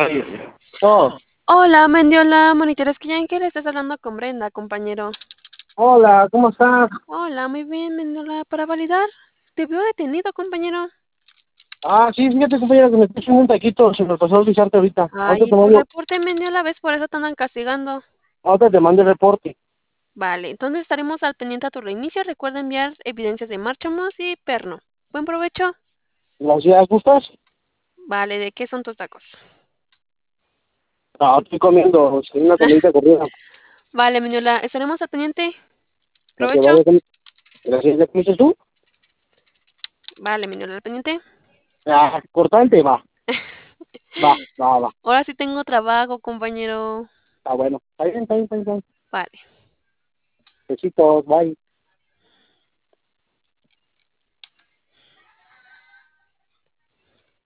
Oh, Hola, Mendiola, monitores que le estás hablando con Brenda, compañero. hola, ¿cómo estás? Hola, muy bien, Mendiola. Para validar, te veo detenido, compañero. Sí, fíjate, compañero, que me estoy haciendo un taquito, se me pasó a avisarte ahorita. Ay, ¿y tu reporte, Mendiola? ¿Ves? Por eso te andan castigando. Ahorita te mando el reporte. Vale, entonces estaremos al pendiente a tu reinicio. Recuerda enviar evidencias de Marchamos y Perno. Buen provecho. ¿Las ideas gustas? Vale, ¿de qué son tus tacos? No, estoy comiendo, sí, una comidita corrida. Vale, Mendiola, estaremos al pendiente. Para que Provecho. vaya con... Gracias, ¿ya comiste tú? Vale, Mendiola, al pendiente. Cortante, va. Ahora sí tengo trabajo, compañero. Está bueno. Está bien. Vale. Besitos, bye.